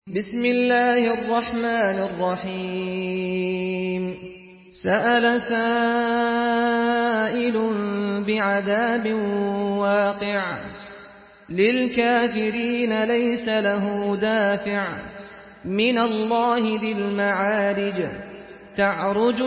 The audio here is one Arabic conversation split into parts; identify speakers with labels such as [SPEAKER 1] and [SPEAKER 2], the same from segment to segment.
[SPEAKER 1] بسم الله الرحمن الرحيم سأل سائل بعذاب واقع للكافرين ليس له دافع من الله ذي المعارج تعرج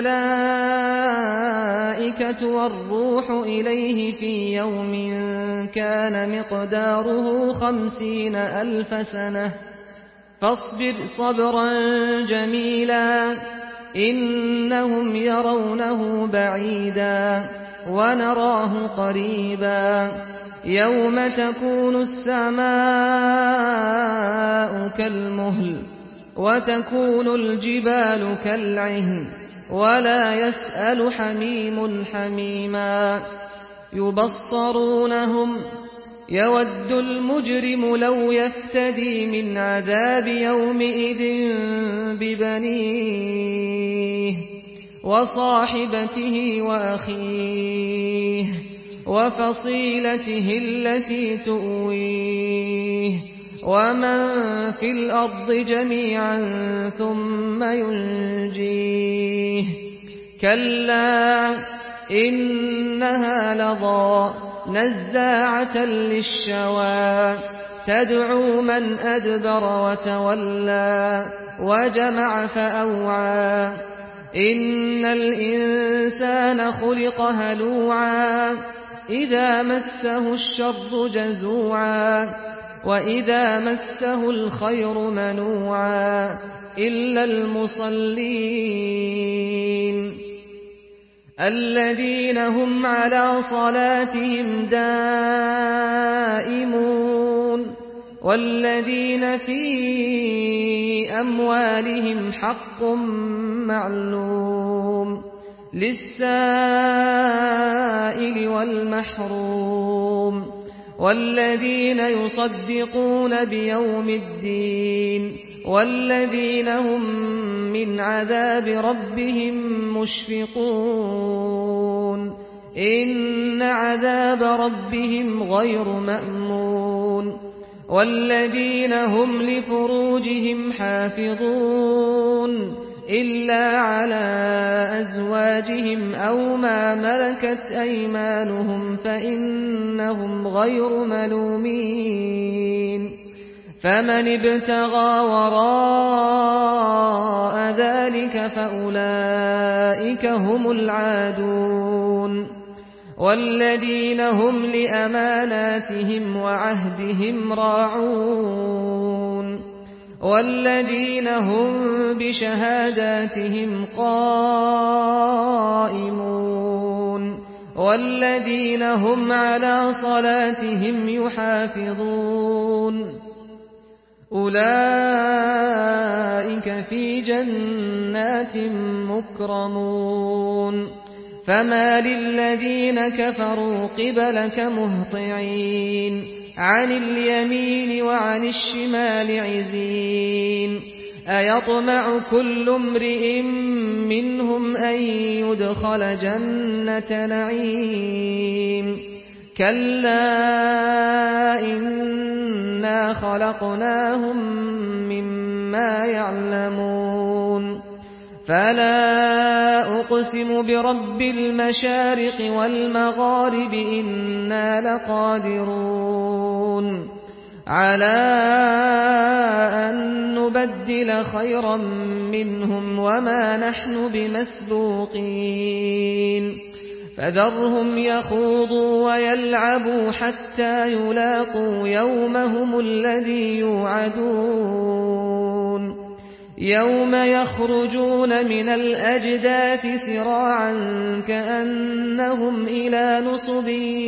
[SPEAKER 1] الملائكة والروح إليه في يوم كان مقداره 50,000 سنة فاصبر صبرا جميلا إنهم يرونه بعيدا ونراه قريبا يوم تكون السماء كالمهل وتكون الجبال كالعهن ولا يسأل حميم حميما يبصرونهم يود المجرم لو يفتدي من عذاب يومئذ ببنيه وصاحبته وأخيه وفصيلته التي تؤويه ومن في الأرض جميعا ثم ينجيه كلا إنها لظى نزاعة للشوى تدعو من أدبر وتولى وجمع فأوعى إن الإنسان خلق هلوعا إذا مسه الشر جزوعا وإذا مسه الخير منوعا إلا المصلين الذين هم على صلاتهم دائمون والذين في أموالهم حق معلوم للسائل والمحروم والذين يصدقون بيوم الدين والذين هم من عذاب ربهم مشفقون إن عذاب ربهم غير مأمون والذين هم لفروجهم حافظون إلا على أزواجهم أو ما ملكت أيمانهم فإنهم غير ملومين فمن ابتغى وراء ذلك فأولئك هم العادون والذين هم لأماناتهم وعهدهم راعون والذين هم بشهاداتهم قائمون والذين هم على صلاتهم يحافظون أولئك في جنات مكرمون فما للذين كفروا قبلك مهطعين عن اليمين وعن الشمال عزين أيطمع كل امرئ منهم أن يدخل جنة نعيم كلا إنا خلقناهم مما يعلمون فلا أقسم برب المشارق والمغارب إنا لقادرون على أن نبدل خيرا منهم وما نحن بمسبوقين فذرهم يخوضوا ويلعبوا حتى يلاقوا يومهم الذي يوعدون يوم يخرجون من الأجداث سراعا كأنهم إلى نصب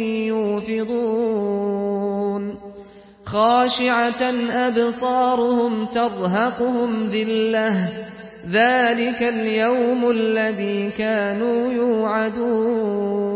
[SPEAKER 1] يوفضون خاشعة أبصارهم ترهقهم ذلة ذلك اليوم الذي كانوا يوعدون